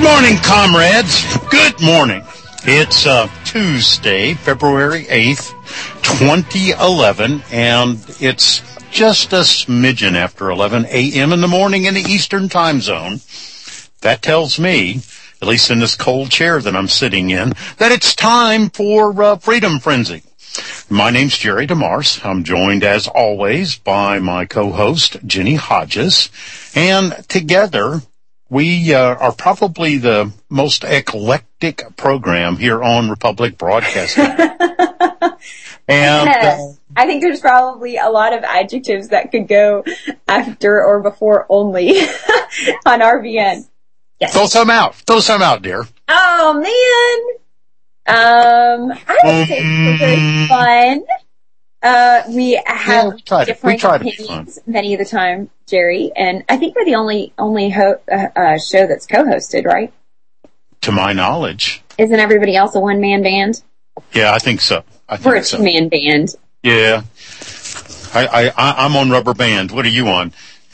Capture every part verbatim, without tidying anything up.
morning, comrades. Good morning. It's uh, Tuesday, February eighth, twenty eleven, and it's just a smidgen after eleven a.m. in the morning in the Eastern Time Zone. That tells me, at least in this cold chair that I'm sitting in, that it's time for uh, Freedom Frenzy. My name's Jerry DeMars. I'm joined, as always, by my co-host, Jenny Hodges, and together we uh, are probably the most eclectic program here on Republic Broadcasting. And yes. uh, I think there's probably a lot of adjectives that could go after or before only on R V N. Yes. Throw some out. Throw some out, dear. Oh, man. Um, I would say it's very fun. Uh, we have Yeah, we try to- different we try to be opinions many of the time, Jerry, and I think we're the only only ho- uh, uh, show that's co-hosted, right? To my knowledge. Isn't everybody else a one-man band? Yeah, I think so. I think We're a so. two-man band. Yeah. I, I, I, I'm on rubber band. What are you on?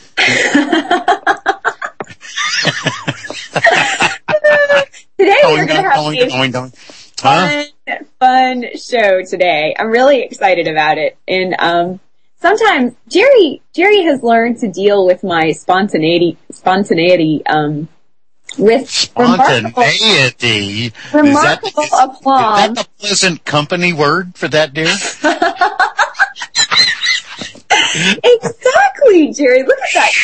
Today Going we're going to down, have going a down, going down. Huh? fun, fun show today. I'm really excited about it. And um, sometimes Jerry Jerry has learned to deal with my spontaneity spontaneity um, with remarkable, Spontaneity. remarkable is that, is, aplomb. Is that the pleasant company word for that, dear? Exactly, Jerry. Look at that.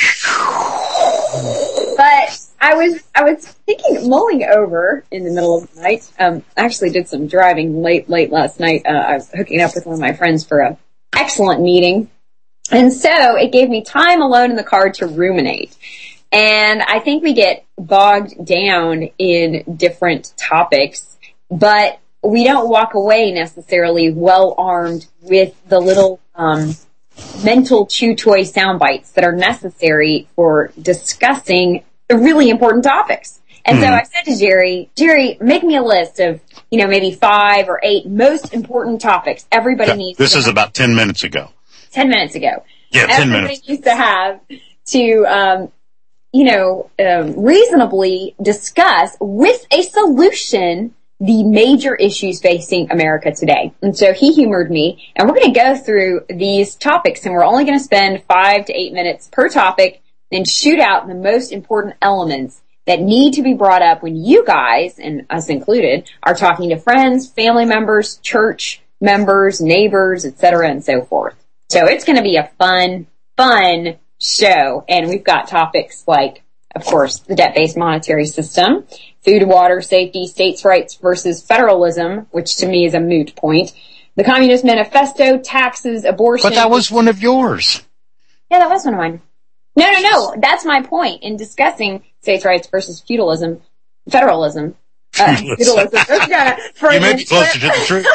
But I was I was thinking, mulling over in the middle of the night. Um, I actually did some driving late late last night. Uh, I was hooking up with one of my friends for a excellent meeting, and so it gave me time alone in the car to ruminate. And I think we get bogged down in different topics, but we don't walk away necessarily well armed with the little um, mental chew toy sound bites that are necessary for discussing the really important topics. And mm. so I said to Jerry, Jerry, make me a list of, you know, maybe five or eight most important topics everybody Yeah, needs this to is have. about ten minutes ago. Ten minutes ago. Yeah, ten everybody minutes. needs to have to, um, you know, um, reasonably discuss with a solution the major issues facing America today. And so he humored me, and we're going to go through these topics, and we're only going to spend five to eight minutes per topic and shoot out the most important elements that need to be brought up when you guys, and us included, are talking to friends, family members, church members, neighbors, et cetera, and so forth. So it's going to be a fun, fun show, and we've got topics like, of course, the debt-based monetary system, food, water, safety, states' rights versus federalism, which to me is a moot point, the Communist Manifesto, taxes, abortion. But that was one of yours. Yeah, that was one of mine. No, no, no. That's my point in discussing states' rights versus feudalism, federalism. Uh, feudalism. You may be closer to the truth.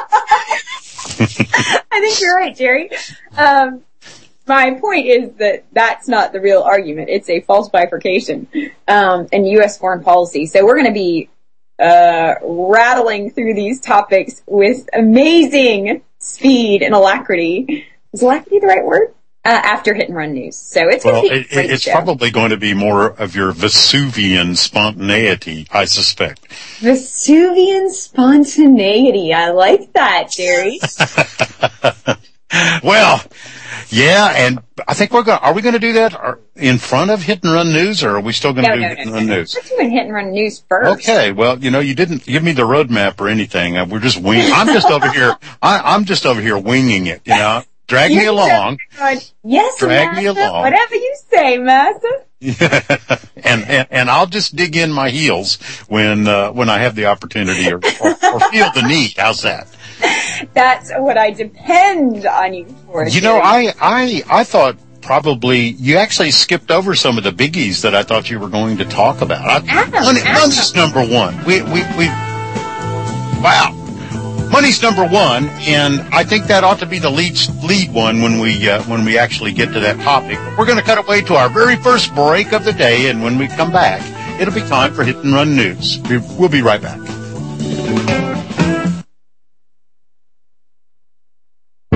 I think you're right, Jerry. Um, my point is that that's not the real argument. It's a false bifurcation um, in U S foreign policy. So we're going to be uh, rattling through these topics with amazing speed and alacrity. Is alacrity the right word? Uh, after Hit and Run News. So it's well, going to be a it, great it's show. probably going to be more of your Vesuvian spontaneity, I suspect. Vesuvian spontaneity. I like that, Jerry. Well, yeah, and I think we're going. Are we going to do that in front of Hit and Run News, or are we still going to no, do no, Hit no, and no, Run no. News? We're doing Hit and Run News first. Okay, well, you know, you didn't give me the roadmap or anything. Uh, We're just wing. I'm just over here. I, I'm just over here winging it. You know, drag me You're along. going, yes, Drag me Master. along. Whatever you say, Master. and, and and I'll just dig in my heels when uh, when I have the opportunity or, or, or feel the need. How's that? That's what I depend on you for. You know, I, I, I thought probably you actually skipped over some of the biggies that I thought you were going to talk about. I, Adam, money, Adam. money's number one. We, we, we, wow. Money's number one, and I think that ought to be the lead, lead one when we, uh, when we actually get to that topic. We're going to cut away to our very first break of the day, and when we come back, it'll be time for Hit and Run News. We'll be right back.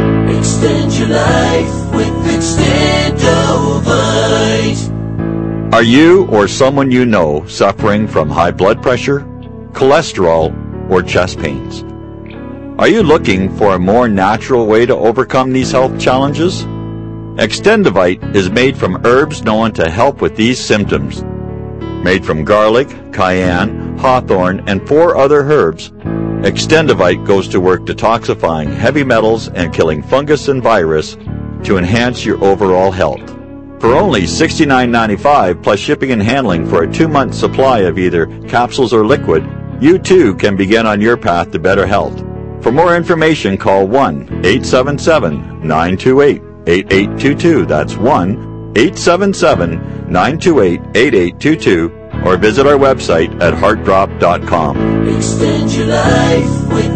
Extend your life with Extendovite. Are you or someone you know suffering from high blood pressure, cholesterol, or chest pains? Are you looking for a more natural way to overcome these health challenges? Extendivite is made from herbs known to help with these symptoms. Made from garlic, cayenne, hawthorn, and four other herbs, Extendivite goes to work detoxifying heavy metals and killing fungus and virus to enhance your overall health. For only sixty-nine ninety-five plus shipping and handling for a two-month supply of either capsules or liquid, you too can begin on your path to better health. For more information, call one eight seven seven, nine two eight, eight eight two two. That's one eight seven seven, nine two eight, eight eight two two, or visit our website at heart drop dot com. Extend your life with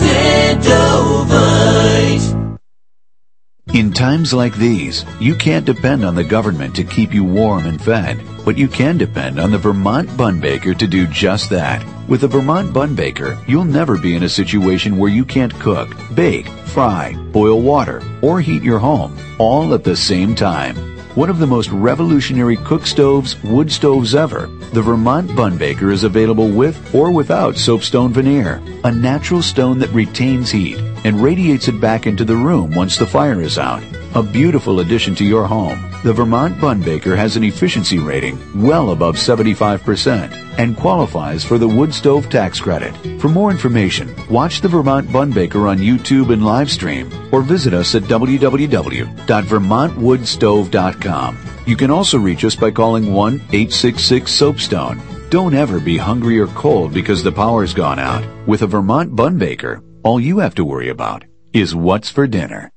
Extendovite. In times like these, you can't depend on the government to keep you warm and fed, but you can depend on the Vermont Bun Baker to do just that. With the Vermont Bun Baker, you'll never be in a situation where you can't cook, bake, fry, boil water, or heat your home, all at the same time. One of the most revolutionary cook stoves, wood stoves ever, the Vermont Bun Baker is available with or without soapstone veneer, a natural stone that retains heat and radiates it back into the room once the fire is out. A beautiful addition to your home. The Vermont Bun Baker has an efficiency rating well above seventy-five percent and qualifies for the wood stove tax credit. For more information, watch the Vermont Bun Baker on YouTube and live stream, or visit us at w w w dot vermont wood stove dot com. You can also reach us by calling one eight six six soapstone. Don't ever be hungry or cold because the power's gone out. With a Vermont Bun Baker, all you have to worry about is what's for dinner.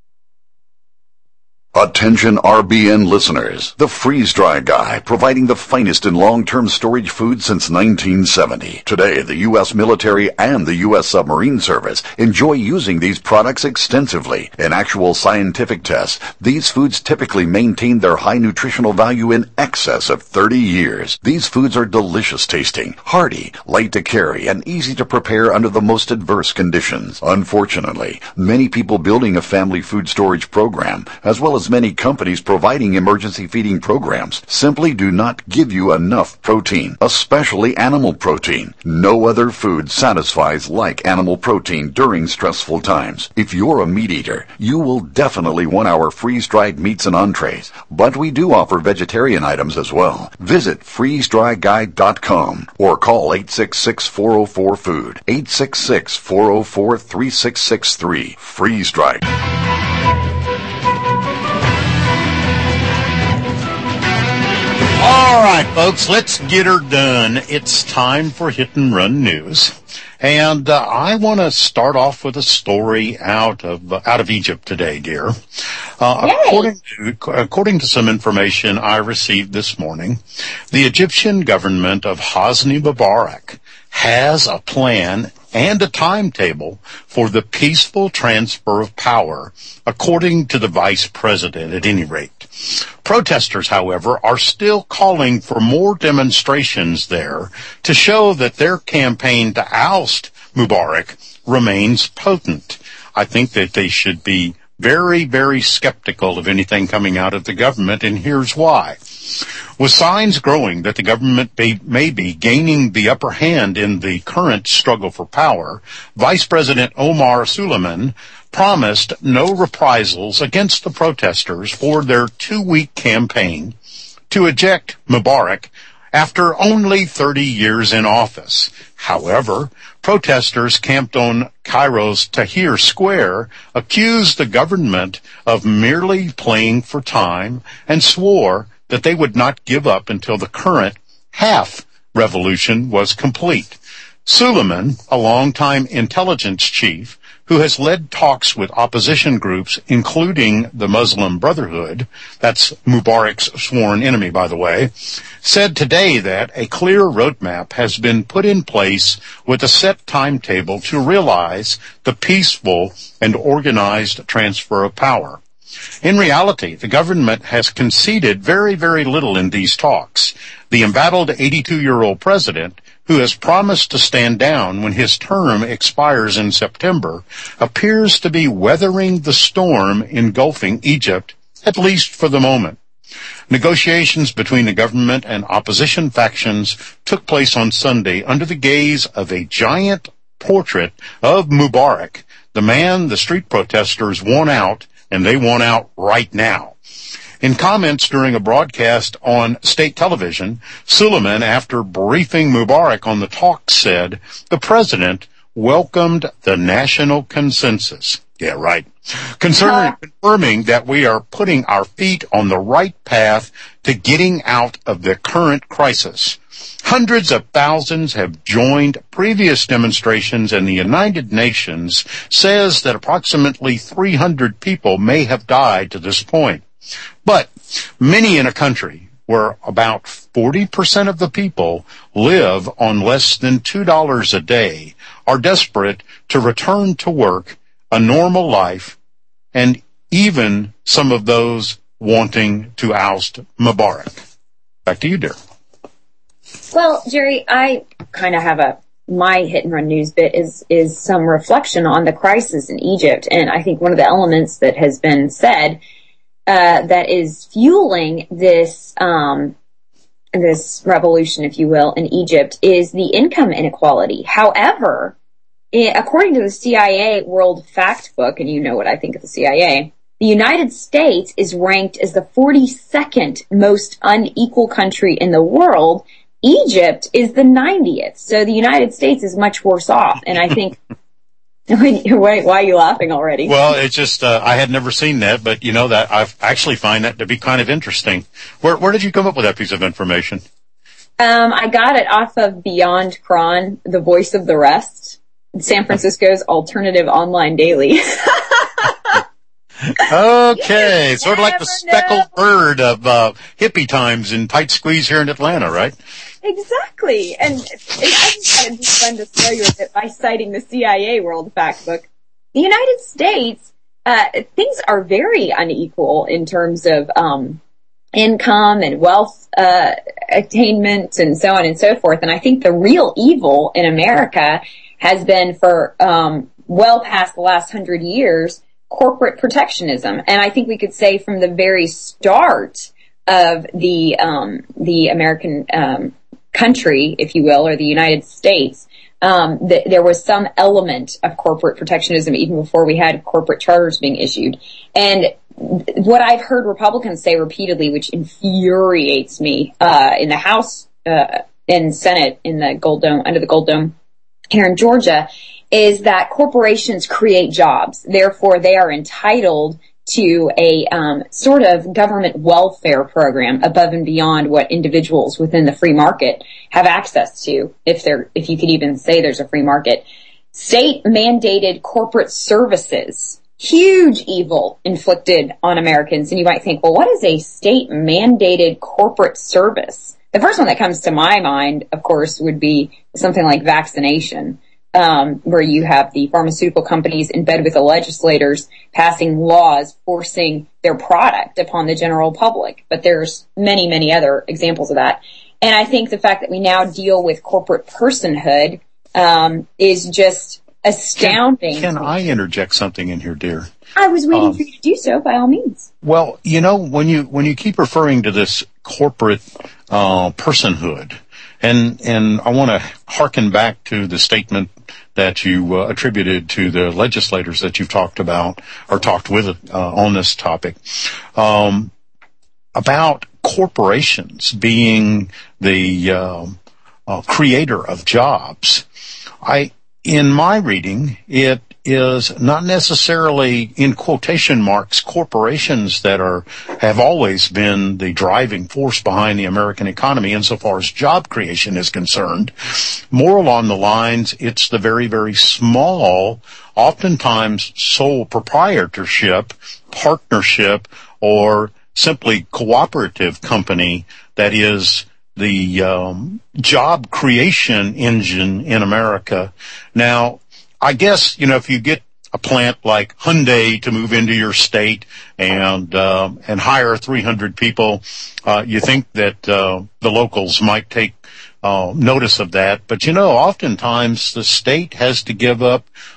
Attention R B N listeners, the Freeze Dry Guy, providing the finest in long-term storage food since nineteen seventy. Today, the U S military and the U S submarine service enjoy using these products extensively. In actual scientific tests, these foods typically maintain their high nutritional value in excess of thirty years. These foods are delicious tasting, hearty, light to carry, and easy to prepare under the most adverse conditions. Unfortunately, many people building a family food storage program, as well as many companies providing emergency feeding programs, simply do not give you enough protein, especially animal protein. No other food satisfies like animal protein during stressful times. If you're a meat eater, you will definitely want our freeze-dried meats and entrees, but we do offer vegetarian items as well. Visit freeze dry guide dot com or call eight six six, four oh four, food, eight six six, four oh four, three six six three. Freeze-dried. All right, folks, let's get her done. It's time for Hit and Run News. And uh, I want to start off with a story out of uh, out of Egypt today, dear. Uh, according to according to some information I received this morning, the Egyptian government of Hosni Mubarak has a plan and a timetable for the peaceful transfer of power, according to the vice president, at any rate. Protesters, however, are still calling for more demonstrations there to show that their campaign to oust Mubarak remains potent. I think that they should be very, very skeptical of anything coming out of the government, and here's why. With signs growing that the government may, may be gaining the upper hand in the current struggle for power, Vice President Omar Suleiman promised no reprisals against the protesters for their two-week campaign to eject Mubarak after only thirty years in office. However, protesters camped on Cairo's Tahrir Square accused the government of merely playing for time and swore that they would not give up until the current half revolution was complete. Suleiman, a longtime intelligence chief who has led talks with opposition groups, including the Muslim Brotherhood, that's Mubarak's sworn enemy, by the way, said today that a clear roadmap has been put in place with a set timetable to realize the peaceful and organized transfer of power. In reality, the government has conceded very, very little in these talks. The embattled eighty-two-year-old president, who has promised to stand down when his term expires in September, appears to be weathering the storm engulfing Egypt, at least for the moment. Negotiations between the government and opposition factions took place on Sunday under the gaze of a giant portrait of Mubarak, the man the street protesters want out, and they want out right now. In comments during a broadcast on state television, Suleiman, after briefing Mubarak on the talks, said the president welcomed the national consensus. Yeah, right. Concerning, confirming that we are putting our feet on the right path to getting out of the current crisis. Hundreds of thousands have joined previous demonstrations, and the United Nations says that approximately three hundred people may have died to this point. But many in a country where about forty percent of the people live on less than two dollars a day are desperate to return to work, a normal life, and even some of those wanting to oust Mubarak. Back to you, dear. Well, Jerry, I kind of have a, my hit and run news bit is, is some reflection on the crisis in Egypt. And I think one of the elements that has been said, uh, that is fueling this, um, this revolution, if you will, in Egypt is the income inequality. However, it, according to the C I A World Fact Book, and you know what I think of the C I A, the United States is ranked as the forty-second most unequal country in the world. Egypt is the ninetieth. So the United States is much worse off. And I think, wait, why are you laughing already? Well, it's just, uh, I had never seen that, but you know that I actually find that to be kind of interesting. Where, where did you come up with that piece of information? Um, I got it off of Beyond Cron, the voice of the rest, San Francisco's alternative online daily. Okay, sort of like the speckled know. bird of uh, hippie times in tight squeeze here in Atlanta, right? Exactly. And, and I just thought it'd be fun to slow you a bit by citing the C I A World Fact Book. The United States, uh, things are very unequal in terms of um, income and wealth uh, attainment and so on and so forth. And I think the real evil in America has been for um, well past the last hundred years corporate protectionism. And I think we could say from the very start of the um, the American um, country, if you will, or the United States, um, th- there was some element of corporate protectionism even before we had corporate charters being issued. And what I've heard Republicans say repeatedly, which infuriates me, uh, in the House uh, and Senate in the Gold Dome, under the Gold Dome here in Georgia, is that corporations create jobs. Therefore, they are entitled to a um, sort of government welfare program above and beyond what individuals within the free market have access to, if there, if you could even say there's a free market. State mandated corporate services, huge evil inflicted on Americans. And you might think, well, what is a state mandated corporate service? The first one that comes to my mind, of course, would be something like vaccination. Um, where you have the pharmaceutical companies in bed with the legislators passing laws forcing their product upon the general public. But there's many, many other examples of that. And I think the fact that we now deal with corporate personhood um, is just astounding. Can, can I interject something in here, dear? I was waiting um, for you to do so, by all means. Well, you know, when you when you keep referring to this corporate uh, personhood, And, and I want to hearken back to the statement that you uh, attributed to the legislators that you've talked about or talked with uh, on this topic, um, about corporations being the uh, uh, creator of jobs. I, in my reading, it is not necessarily, in quotation marks, corporations that are have always been the driving force behind the American economy insofar as job creation is concerned. More along the lines, it's the very, very small, oftentimes sole proprietorship, partnership, or simply cooperative company that is the um, job creation engine in America. Now, I guess, you know, if you get a plant like Hyundai to move into your state and um, and hire three hundred people, uh, you think that uh, the locals might take uh, notice of that. But, you know, oftentimes the state has to give up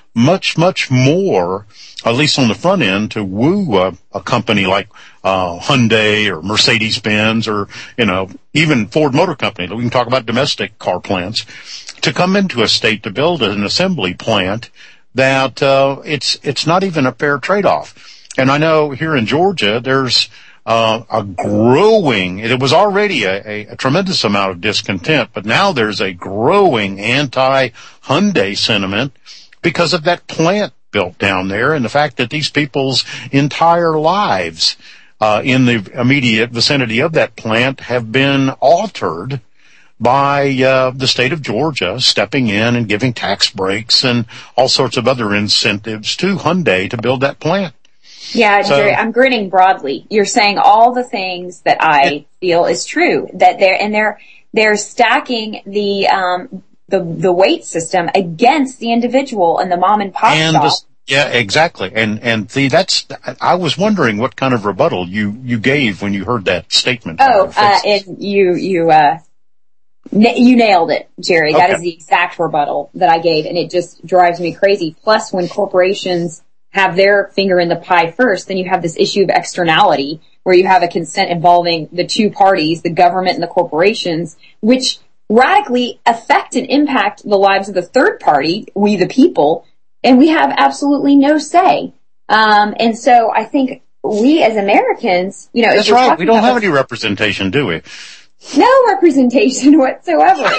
much, much more, at least on the front end, to woo a, a company like uh Hyundai or Mercedes-Benz or, you know, even Ford Motor Company. We can talk about domestic car plants, to come into a state to build an assembly plant that uh it's it's not even a fair trade-off. And I know here in Georgia, there's uh, a growing, it was already a, a, a tremendous amount of discontent, but now there's a growing anti-Hyundai sentiment because of that plant built down there and the fact that these people's entire lives uh, in the immediate vicinity of that plant have been altered by uh, the state of Georgia stepping in and giving tax breaks and all sorts of other incentives to Hyundai to build that plant. Yeah, So- Jerry, I'm grinning broadly. You're saying all the things that I feel is true, that they're, and they're, they're stacking the, um, the, the weight system against the individual and the mom and pop And shop. this, yeah, exactly. And, and see, that's, I was wondering what kind of rebuttal you, you gave when you heard that statement. from Oh, their uh, faces. and you, you, uh, na- you nailed it, Jerry. That Okay. is the exact rebuttal that I gave, and it just drives me crazy. Plus, when corporations have their finger in the pie first, then you have this issue of externality, where you have a consent involving the two parties, the government and the corporations, which radically affect and impact the lives of the third party, we the people, and we have absolutely no say. Um, and so I think we as Americans, you know, That's if we're right. talking We don't about have this- any representation, do we? no representation whatsoever.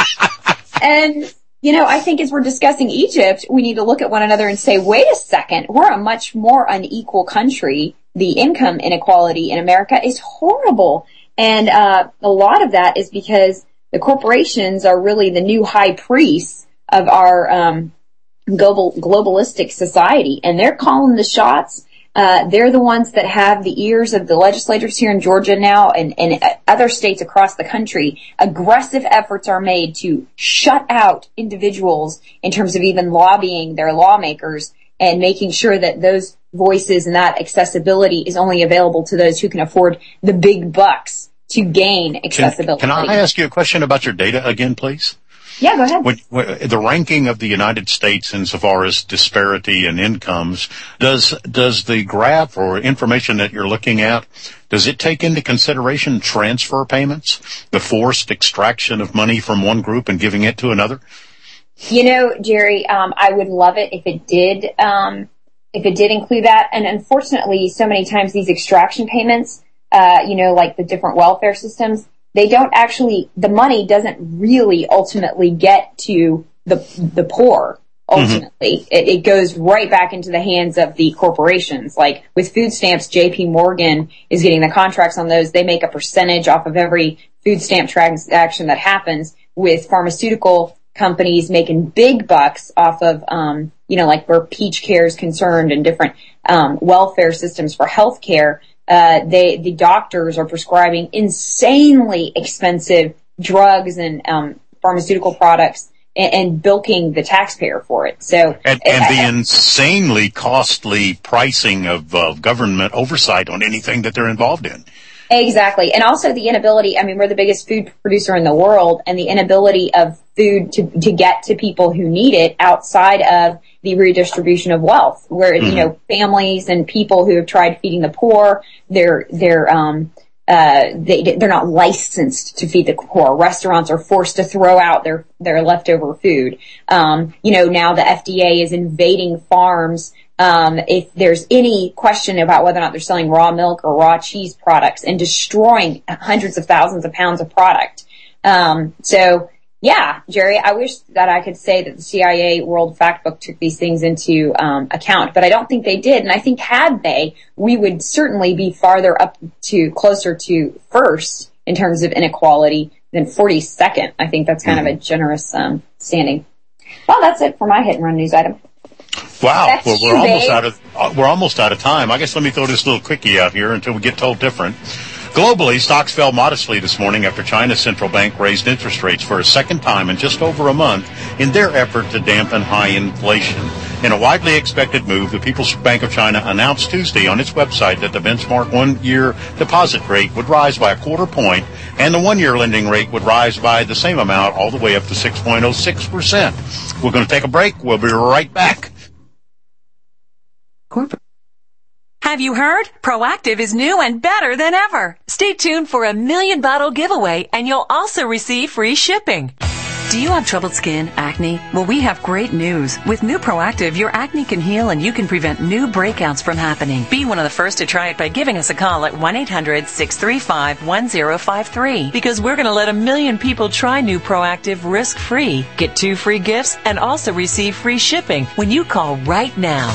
And, you know, I think as we're discussing Egypt, we need to look at one another and say, wait a second, we're a much more unequal country. The income inequality in America is horrible. And uh, a lot of that is because the corporations are really the new high priests of our um, global globalistic society, and they're calling the shots. Uh, they're the ones that have the ears of the legislators here in Georgia now and, and other states across the country. Aggressive efforts are made to shut out individuals in terms of even lobbying their lawmakers and making sure that those voices and that accessibility is only available to those who can afford the big bucks to gain Can, accessibility. can I ask you a question about your data again, please? Yeah, go ahead. When, when, the ranking of the United States insofar as disparity in incomes, does does the graph or information that you're looking at, does it take into consideration transfer payments, the forced extraction of money from one group and giving it to another? You know, Jerry, um, I would love it if it did, um, if it did include that. And unfortunately, so many times these extraction payments, uh, you know, like the different welfare systems, they don't actually, the money doesn't really ultimately get to the, the poor. Ultimately, mm-hmm. it, it goes right back into the hands of the corporations. Like with food stamps, J P Morgan is getting the contracts on those. They make a percentage off of every food stamp transaction that happens. With pharmaceutical companies making big bucks off of, um, you know, like where Peach Care is concerned and different, um, welfare systems for healthcare. Uh, they, the doctors are prescribing insanely expensive drugs and, um, pharmaceutical products and, and bilking the taxpayer for it. So, and, and the insanely costly pricing of uh, government oversight on anything that they're involved in. Exactly. And also the inability, I mean, we're the biggest food producer in the world, and the inability of food to, to get to people who need it outside of the redistribution of wealth, where, mm-hmm. you know, families and people who have tried feeding the poor, they're, they're, um, uh, they, they're not licensed to feed the poor. Restaurants are forced to throw out their, their leftover food. Um, you know, now the F D A is invading farms. Um, if there's any question about whether or not they're selling raw milk or raw cheese products, and destroying hundreds of thousands of pounds of product. Um, so yeah, Jerry, I wish that I could say that the C I A World Factbook took these things into, um, account, but I don't think they did. And I think had they, we would certainly be farther up to, closer to first in terms of inequality than forty-second. I think that's kind mm-hmm. of a generous, um, standing. Well, that's it for my hit and run news item. Wow. That's well, we're you, almost babe. out of uh, we're almost out of time. I guess let me throw this little quickie out here until we get told different. Globally, stocks fell modestly this morning after China's central bank raised interest rates for a second time in just over a month in their effort to dampen high inflation. In a widely expected move, the People's Bank of China announced Tuesday on its website that the benchmark one-year deposit rate would rise by a quarter point, and the one-year lending rate would rise by the same amount all the way up to six point oh six percent. We're going to take a break. We'll be right back. Corporate. Have you heard? Proactiv is new and better than ever. Stay tuned for a million bottle giveaway, and you'll also receive free shipping. Do you have troubled skin, acne? Well, we have great news. With new Proactiv, your acne can heal and you can prevent new breakouts from happening. Be one of the first to try it by giving us a call at one eight hundred six three five one zero five three, because we're going to let a million people try new Proactiv risk-free. Get two free gifts and also receive free shipping when you call right now.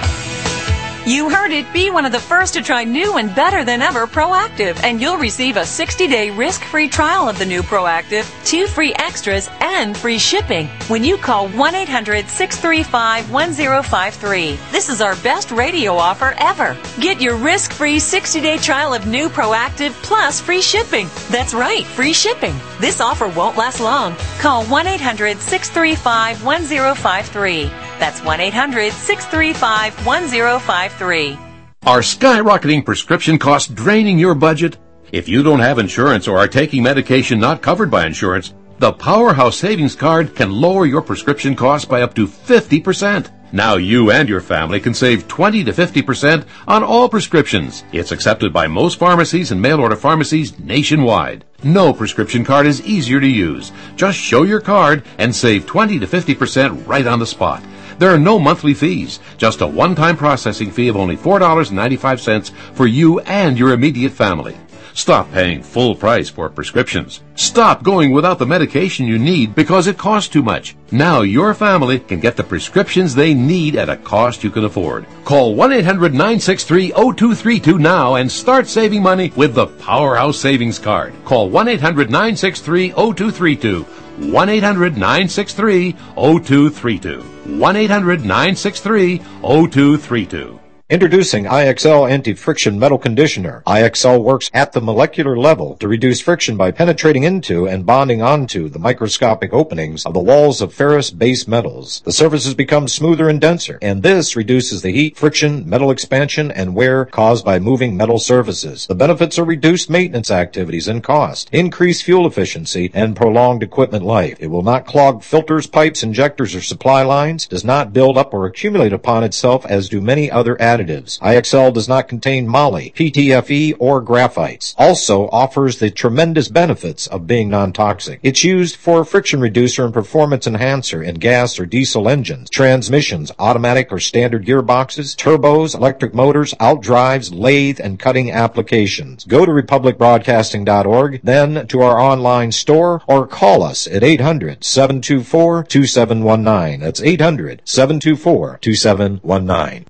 You heard it. Be one of the first to try new and better than ever Proactiv, and you'll receive a sixty-day risk-free trial of the new Proactiv, two free extras, and free shipping when you call one eight hundred six three five one zero five three. This is our best radio offer ever. Get your risk-free sixty-day trial of new Proactiv plus free shipping. That's right, free shipping. This offer won't last long. Call one eight hundred six three five one zero five three. That's one eight hundred six three five one zero five three. Are skyrocketing prescription costs draining your budget? If you don't have insurance or are taking medication not covered by insurance, the Powerhouse Savings Card can lower your prescription costs by up to fifty percent. Now you and your family can save twenty to fifty percent on all prescriptions. It's accepted by most pharmacies and mail-order pharmacies nationwide. No prescription card is easier to use. Just show your card and save twenty to fifty percent right on the spot. There are no monthly fees, just a one-time processing fee of only four dollars and ninety-five cents for you and your immediate family. Stop paying full price for prescriptions. Stop going without the medication you need because it costs too much. Now your family can get the prescriptions they need at a cost you can afford. Call one eight hundred nine six three zero two three two now and start saving money with the Powerhouse Savings Card. Call one eight hundred nine six three zero two three two. one eight hundred nine six three zero two three two. one eight hundred nine six three zero two three two. Introducing I X L Anti-Friction Metal Conditioner. I X L works at the molecular level to reduce friction by penetrating into and bonding onto the microscopic openings of the walls of ferrous base metals. The surfaces become smoother and denser, and this reduces the heat, friction, metal expansion, and wear caused by moving metal surfaces. The benefits are reduced maintenance activities and cost, increased fuel efficiency, and prolonged equipment life. It will not clog filters, pipes, injectors, or supply lines, does not build up or accumulate upon itself as do many other additives. I X L does not contain moly, P T F E, or graphites. Also offers the tremendous benefits of being non-toxic. It's used for a friction reducer and performance enhancer in gas or diesel engines, transmissions, automatic or standard gearboxes, turbos, electric motors, outdrives, lathe, and cutting applications. Go to republic broadcasting dot org, then to our online store, or call us at eight hundred seven two four two seven one nine. That's eight hundred seven two four two seven one nine.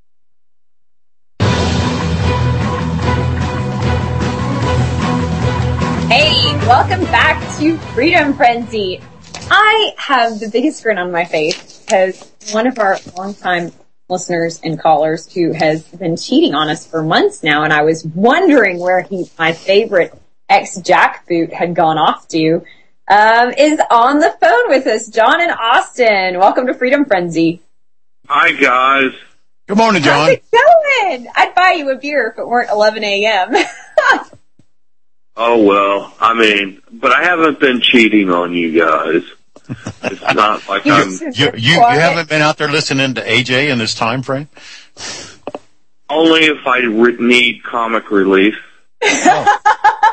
Hey, welcome back to Freedom Frenzy. I have the biggest grin on my face because one of our longtime listeners and callers who has been cheating on us for months now, and I was wondering where he, my favorite ex-jackboot had gone off to, um, is on the phone with us. John in Austin. Welcome to Freedom Frenzy. Hi, guys. Good morning, John. How's it going? I'd buy you a beer if it weren't eleven a.m. Oh, well, I mean, but I haven't been cheating on you guys. It's not like you, I'm... You, you, you haven't been out there listening to A J in this time frame? Only if I re- need comic relief. Oh.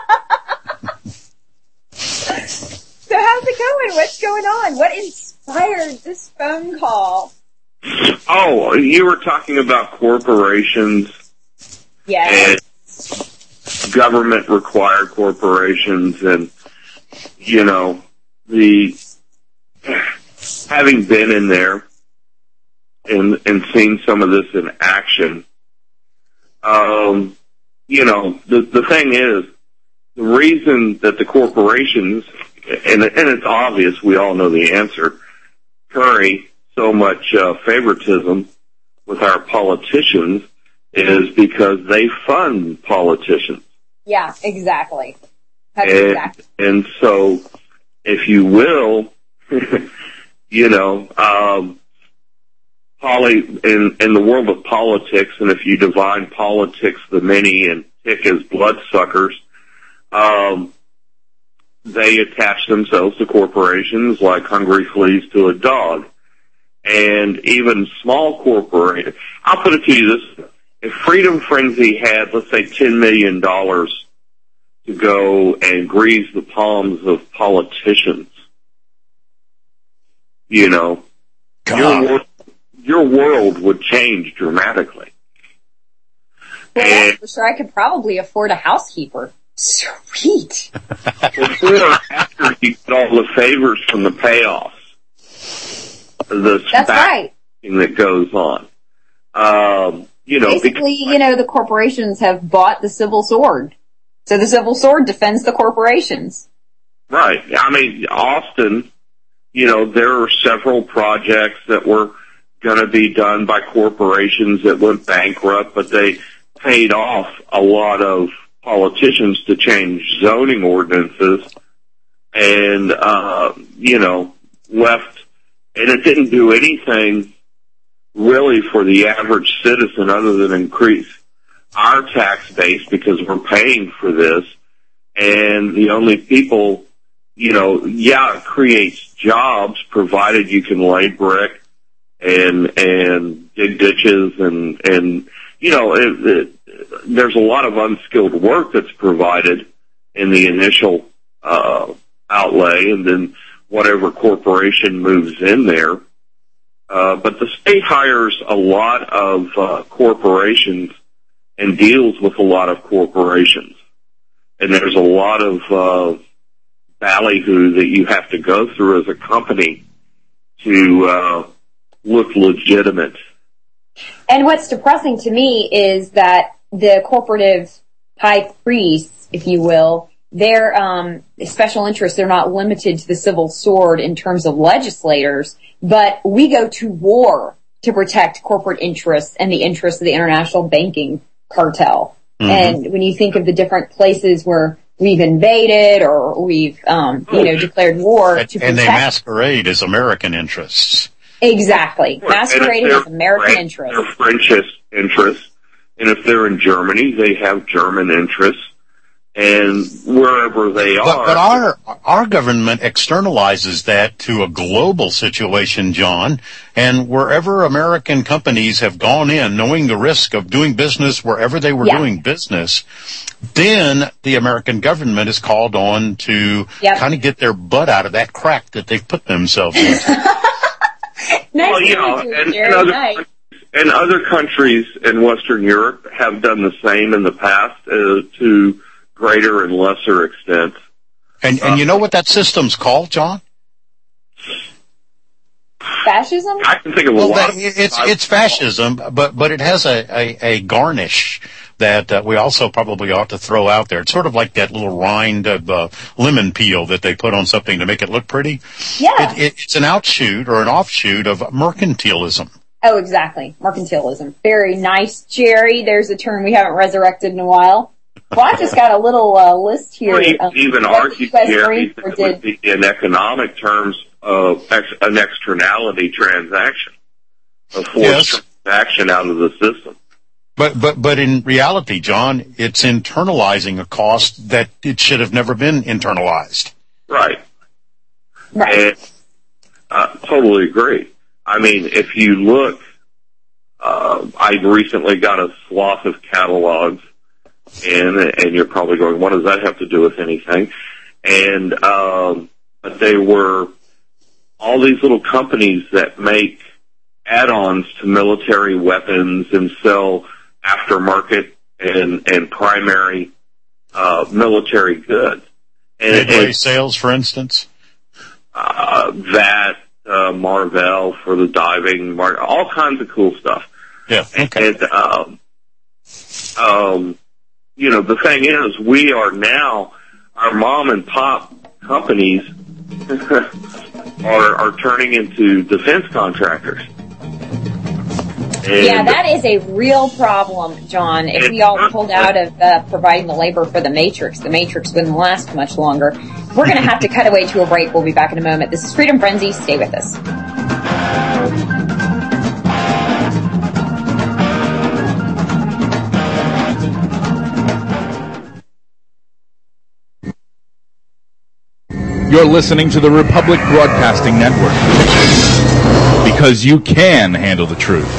So how's it going? What's going on? What inspired this phone call? Oh, you were talking about corporations. Yes. And government-required corporations, and, you know, the having been in there and, and seen some of this in action, um, you know, the, the thing is, the reason that the corporations, and, and it's obvious, we all know the answer, curry so much uh, favoritism with our politicians is because they fund politicians. Yeah, exactly. That's and, exactly. And so, if you will, you know, um, poly, in, in the world of politics, and if you divide politics, the many, and tick as bloodsuckers, um, they attach themselves to corporations like hungry fleas to a dog. and even small corporations. I'll put it to you this way. If Freedom Frenzy had, let's say, ten million dollars to go and grease the palms of politicians, you know, your, wor- your world would change dramatically. Well, that's for sure. I could probably afford a housekeeper. Sweet. Before after you get all the favors from the payoffs, the that's right. that goes on. Um, you know, basically, because, you know, the corporations have bought the civil sword. So the civil sword defends the corporations. Right. I mean, Austin, you know, there are several projects that were going to be done by corporations that went bankrupt, but they paid off a lot of politicians to change zoning ordinances and, uh, you know, left, and it didn't do anything really for the average citizen other than increase our tax base because we're paying for this. And the only people, you know, yeah, it creates jobs provided you can lay brick and, and dig ditches and, and, you know, it, it, there's a lot of unskilled work that's provided in the initial uh, outlay, and then whatever corporation moves in there. Uh, but the state hires a lot of uh, corporations and deals with a lot of corporations. And there's a lot of uh, ballyhoo that you have to go through as a company to uh, look legitimate. And what's depressing to me is that the corporative high priests, if you will, their um, special interests, they're not limited to the civil sword in terms of legislators, but we go to war to protect corporate interests and the interests of the international banking cartel. Mm-hmm. And when you think of the different places where we've invaded or we've, um, you know, declared war and, to protect. And they masquerade as American interests. Exactly. Masquerading as American French, interests. They're French interests. And if they're in Germany, they have German interests. And wherever they are. But, but our, our government externalizes that to a global situation, John. And wherever American companies have gone in, knowing the risk of doing business wherever they were yeah. doing business, then the American government is called on to yep. kind of get their butt out of that crack that they've put themselves into. Nice well, you know, you, and, and, other, nice. and other countries in Western Europe have done the same in the past uh, to greater and lesser extent. And and uh, you know what that system's called, John? Fascism? I can think of a well, lot. That, it's it's fascism, but but it has a a, a garnish that uh, we also probably ought to throw out there. It's sort of like that little rind of uh, lemon peel that they put on something to make it look pretty. Yeah. It, it, it's an outshoot or an offshoot of mercantilism. Oh, exactly. Mercantilism. Very nice, Jerry. There's a term we haven't resurrected in a while. Well, I just got a little uh, list here. Well, you um, even argue, Jerry, that it would be in economic terms of ex- an externality transaction, a forced yes. transaction out of the system. But, but, but in reality, John, it's internalizing a cost that it should have never been internalized. Right. Right. And I uh, totally agree. I mean, if you look, uh, I recently got a swath of catalogs, and, and you're probably going, what does that have to do with anything? And, um, but they were all these little companies that make add-ons to military weapons and sell aftermarket and, and primary, uh, military goods. And Midway sales, for instance? Uh, that, uh, Marvell for the diving, Mar- all kinds of cool stuff. Yeah. Okay. And, um, um, you know, the thing is, we are now, our mom and pop companies are, are turning into defense contractors. And yeah, that is a real problem, John. If we all pulled out of uh, providing the labor for the Matrix, the Matrix wouldn't last much longer. We're going to have to cut away to a break. We'll be back in a moment. This is Freedom Frenzy. Stay with us. You're listening to the Republic Broadcasting Network. Because you can handle the truth.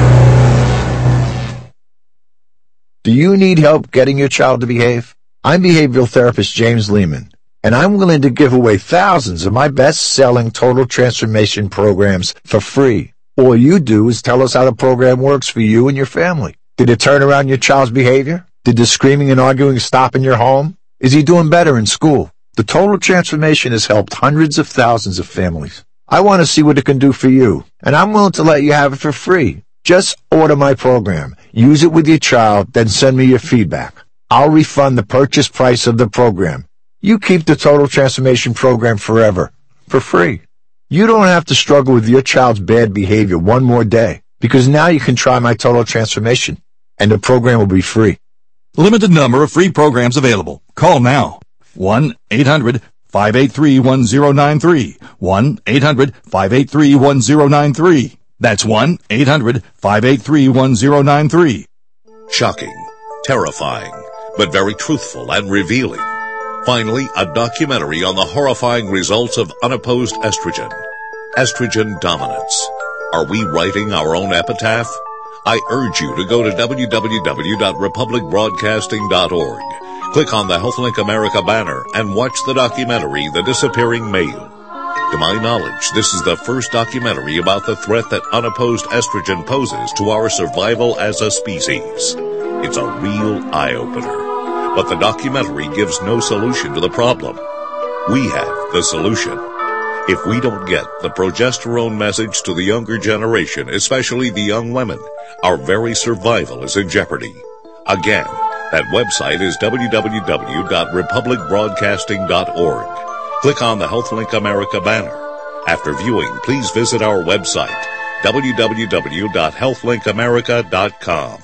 Do you need help getting your child to behave? I'm behavioral therapist James Lehman, and I'm willing to give away thousands of my best-selling total transformation programs for free. All you do is tell us how the program works for you and your family. Did it turn around your child's behavior? Did the screaming and arguing stop in your home? Is he doing better in school? The total transformation has helped hundreds of thousands of families. I want to see what it can do for you, and I'm willing to let you have it for free. Just order my program, use it with your child, then send me your feedback. I'll refund the purchase price of the program. You keep the Total Transformation Program forever, for free. You don't have to struggle with your child's bad behavior one more day, because now you can try my Total Transformation, and the program will be free. Limited number of free programs available. Call now. one eight hundred five eight three one zero nine three. one eight hundred five eight three one zero nine three. That's one eight hundred five eight three one zero nine three. Shocking, terrifying, but very truthful and revealing. Finally, a documentary on the horrifying results of unopposed estrogen. Estrogen dominance. Are we writing our own epitaph? I urge you to go to w w w dot republic broadcasting dot org. Click on the HealthLink America banner and watch the documentary, The Disappearing Male. To my knowledge, this is the first documentary about the threat that unopposed estrogen poses to our survival as a species. It's a real eye-opener. But the documentary gives no solution to the problem. We have the solution. If we don't get the progesterone message to the younger generation, especially the young women, our very survival is in jeopardy. Again, that website is w w w dot republic broadcasting dot org. Click on the HealthLink America banner. After viewing, please visit our website, w w w dot health link america dot com.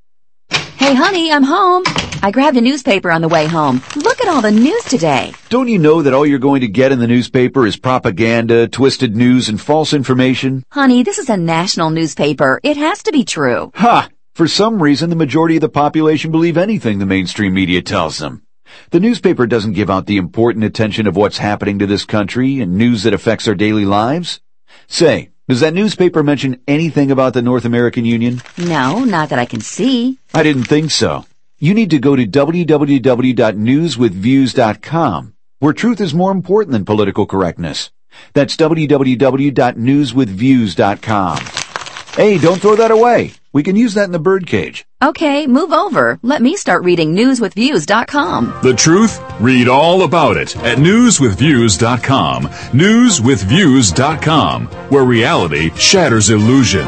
Hey, honey, I'm home. I grabbed a newspaper on the way home. Look at all the news today. Don't you know that all you're going to get in the newspaper is propaganda, twisted news, and false information? Honey, this is a national newspaper. It has to be true. Ha! For some reason, the majority of the population believe anything the mainstream media tells them. The newspaper doesn't give out the important attention of what's happening to this country and news that affects our daily lives. Say, does that newspaper mention anything about the North American Union? No, not that I can see. I didn't think so. You need to go to w w w dot news with views dot com, where truth is more important than political correctness. That's w w w dot news with views dot com. Hey, don't throw that away. We can use that in the birdcage. Okay, move over. Let me start reading news with views dot com. The truth? Read all about it at news with views dot com. news with views dot com, where reality shatters illusion.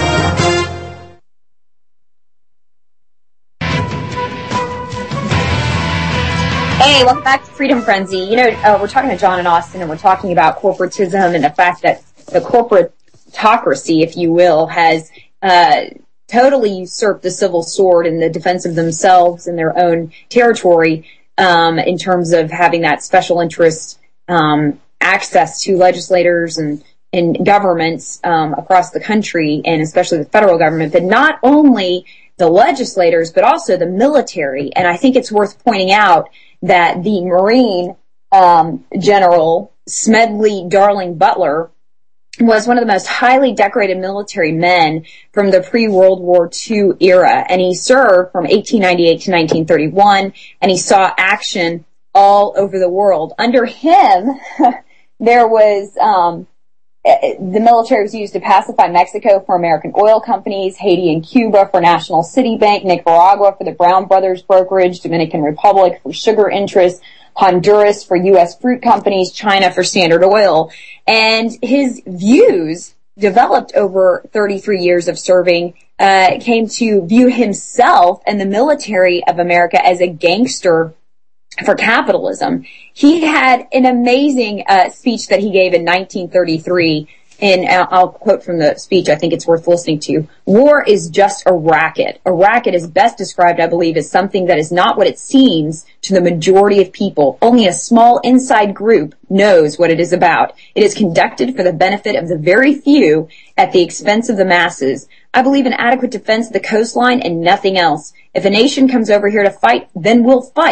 Hey, welcome back to Freedom Frenzy. You know, uh, we're talking to John and Austin, and we're talking about corporatism and the fact that the corporatocracy, if you will, has uh totally usurped the civil sword in the defense of themselves and their own territory, um, in terms of having that special interest um, access to legislators and, and governments um, across the country, and especially the federal government, but not only the legislators, but also the military. And I think it's worth pointing out that the Marine um, General Smedley Darling Butler was one of the most highly decorated military men from the pre-World War Two era, and he served from eighteen ninety-eight to nineteen thirty-one, and he saw action all over the world. Under him, there was um, the military was used to pacify Mexico for American oil companies, Haiti and Cuba for National City Bank, Nicaragua for the Brown Brothers Brokerage, Dominican Republic for sugar interests, Honduras for U S fruit companies, China for Standard Oil. And his views, developed over thirty-three years of serving, uh, came to view himself and the military of America as a gangster for capitalism. He had an amazing uh, speech that he gave in nineteen thirty-three, and I'll quote from the speech. I think it's worth listening to. War is just a racket. A racket is best described, I believe, as something that is not what it seems to the majority of people. Only a small inside group knows what it is about. It is conducted for the benefit of the very few at the expense of the masses. I believe in adequate defense of the coastline and nothing else. If a nation comes over here to fight, then we'll fight.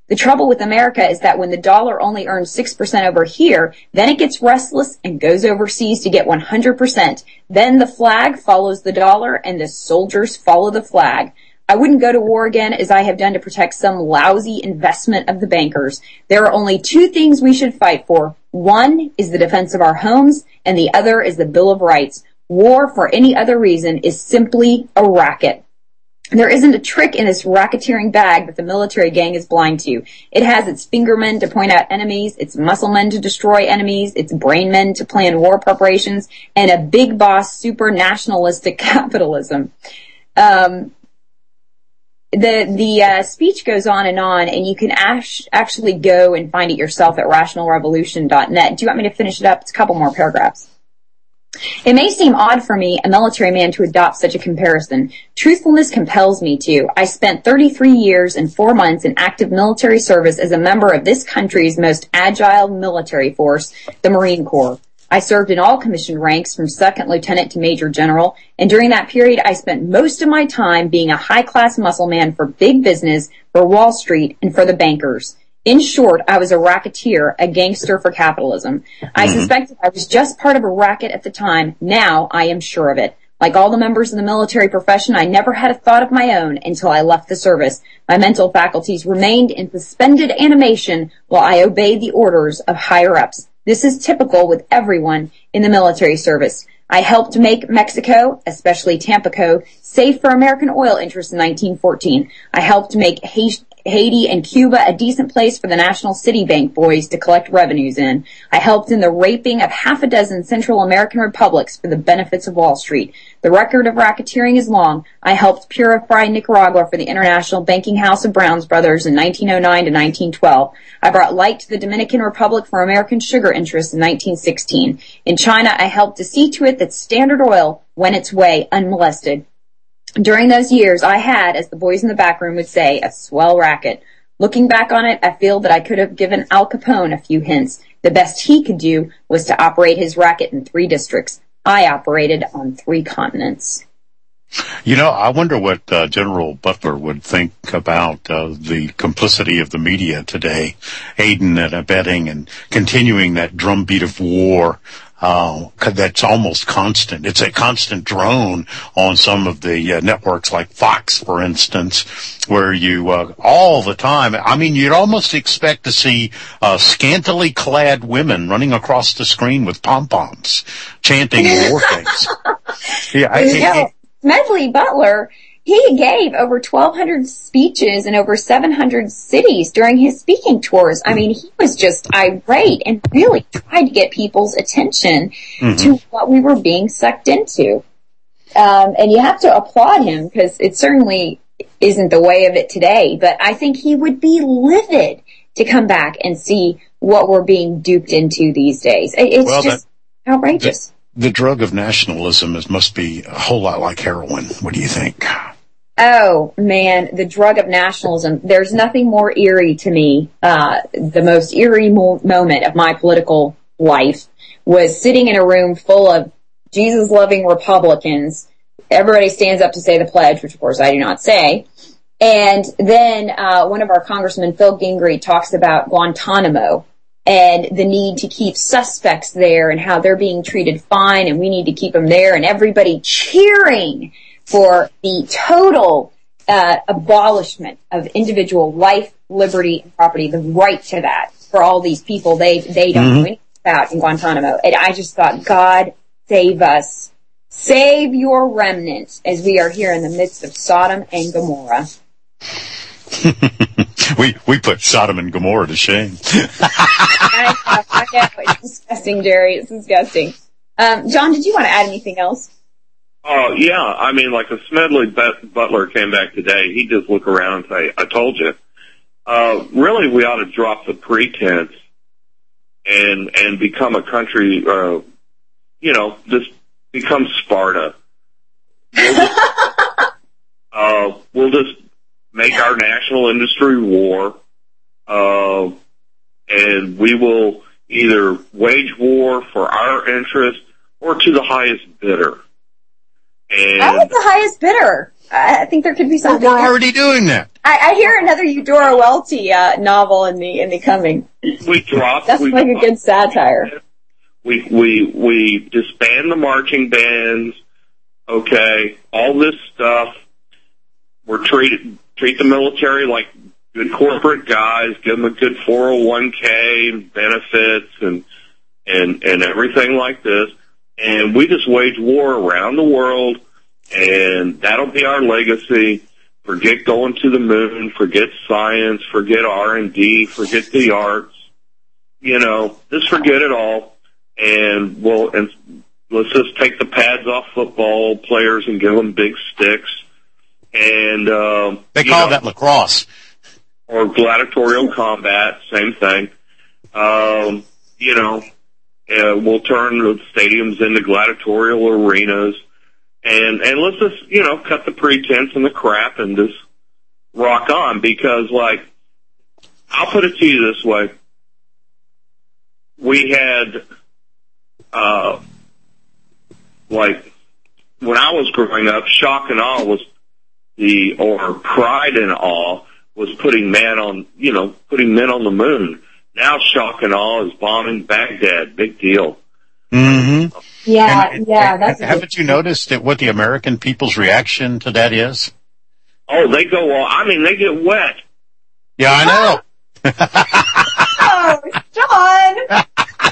The trouble with America is that when the dollar only earns six percent over here, then it gets restless and goes overseas to get one hundred percent. Then the flag follows the dollar and the soldiers follow the flag. I wouldn't go to war again as I have done to protect some lousy investment of the bankers. There are only two things we should fight for. One is the defense of our homes, and the other is the Bill of Rights. War for any other reason is simply a racket. There isn't a trick in this racketeering bag that the military gang is blind to. It has its fingermen to point out enemies, its musclemen to destroy enemies, its brainmen to plan war preparations, and a big boss super nationalistic capitalism. Um, the the uh, speech goes on and on, and you can ash- actually go and find it yourself at rational revolution dot net. Do you want me to finish it up? It's a couple more paragraphs. It may seem odd for me, a military man, to adopt such a comparison. Truthfulness compels me to. I spent thirty-three years and four months in active military service as a member of this country's most agile military force, the Marine Corps. I served in all commissioned ranks from second lieutenant to major general, and during that period I spent most of my time being a high-class muscle man for big business, for Wall Street, and for the bankers. In short, I was a racketeer, a gangster for capitalism. I suspected I was just part of a racket at the time. Now I am sure of it. Like all the members of the military profession, I never had a thought of my own until I left the service. My mental faculties remained in suspended animation while I obeyed the orders of higher-ups. This is typical with everyone in the military service. I helped make Mexico, especially Tampico, safe for American oil interests in nineteen fourteen. I helped make Haiti Haiti and Cuba a decent place for the National City Bank boys to collect revenues in. I helped in the raping of half a dozen Central American republics for the benefits of Wall Street. The record of racketeering is long. I helped purify Nicaragua for the International Banking House of Browns Brothers in nineteen oh nine to nineteen twelve. I brought light to the Dominican Republic for American sugar interests in nineteen sixteen. In China, I helped to see to it that Standard Oil went its way unmolested. During those years, I had, as the boys in the back room would say, a swell racket. Looking back on it, I feel that I could have given Al Capone a few hints. The best he could do was to operate his racket in three districts. I operated on three continents. You know, I wonder what uh, General Butler would think about uh, the complicity of the media today, aiding and abetting and continuing that drumbeat of war. Uh, that's almost constant. It's a constant drone on some of the uh, networks like Fox, for instance, where you, uh, all the time, I mean, you'd almost expect to see, uh, scantily clad women running across the screen with pom-poms, chanting war things. Yeah, I, you know, it, Smedley Butler, he gave over twelve hundred speeches in over seven hundred cities during his speaking tours. I mean, he was just irate and really tried to get people's attention mm-hmm. to what we were being sucked into. Um, and you have to applaud him because it certainly isn't the way of it today. But I think he would be livid to come back and see what we're being duped into these days. It's well, just that, outrageous. The, the drug of nationalism is, must be a whole lot like heroin. What do you think? Oh, man, the drug of nationalism. There's nothing more eerie to me. Uh, the most eerie mo- moment of my political life was sitting in a room full of Jesus-loving Republicans. Everybody stands up to say the pledge, which of course I do not say. And then uh, one of our congressmen, Phil Gingrey, talks about Guantanamo and the need to keep suspects there and how they're being treated fine and we need to keep them there, and everybody cheering for the total uh, abolishment of individual life, liberty, and property, the right to that for all these people they they don't mm-hmm. know anything about in Guantanamo. And I just thought, God save us. Save your remnant as we are here in the midst of Sodom and Gomorrah. we we put Sodom and Gomorrah to shame. I know, I know. It's disgusting, Jerry. It's disgusting. Um, John, did you want to add anything else? Oh, uh, yeah. I mean, like if Smedley Butler came back today, he'd just look around and say, I told you. Uh, really, we ought to drop the pretense and and become a country, uh, you know, just become Sparta. We'll just, uh, we'll just make our national industry war, uh, and we will either wage war for our interest or to the highest bidder. And I was the highest bidder. I think there could be something. We're already doing that. I, I hear another Eudora Welty uh, novel in the in the coming. We dropped. That's we like dropped. a good satire. We we we disband the marching bands. Okay, all this stuff. We're treated treat the military like good corporate guys. Give them a good four oh one k benefits and and and everything like this. And we just wage war around the world, and that'll be our legacy. Forget going to the moon. Forget science. Forget R and D. Forget the arts. You know, just forget it all. And we'll and let's just take the pads off football players and give them big sticks. And um, they call know, that lacrosse or gladiatorial combat. Same thing. Um, you know. Uh, we'll turn the stadiums into gladiatorial arenas, and and let's just you know cut the pretense and the crap and just rock on. Because like, I'll put it to you this way: we had uh, like when I was growing up, shock and awe was the or pride and awe was putting man on you know putting men on the moon. Now shock and awe is bombing Baghdad. Big deal. Mm-hmm. Yeah, and, yeah. And, that's haven't you noticed that what the American people's reaction to that is? Oh, they go all, I mean, they get wet. Yeah, I know. Oh, John!